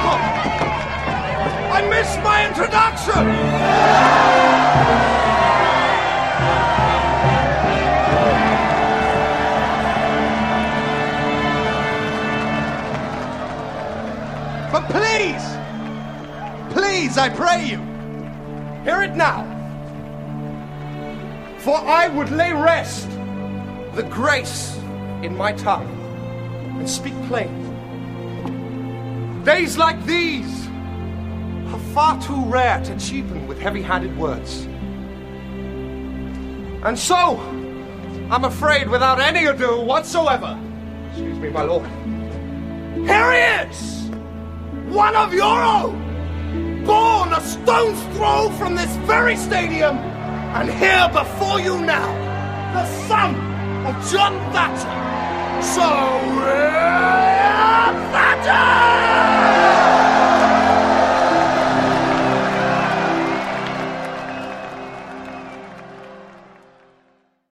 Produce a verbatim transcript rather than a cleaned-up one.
people! I missed my introduction! But please, please, I pray you, hear it now. For I would lay rest the grace in my tongue and speak plain. Days like these are far too rare to cheapen with heavy-handed words. And so, I'm afraid without any ado whatsoever, excuse me, my lord, here he is! One of your own, born a stone's throw from this very stadium, and here before you now, the son of John Thatcher, Sir William Thatcher!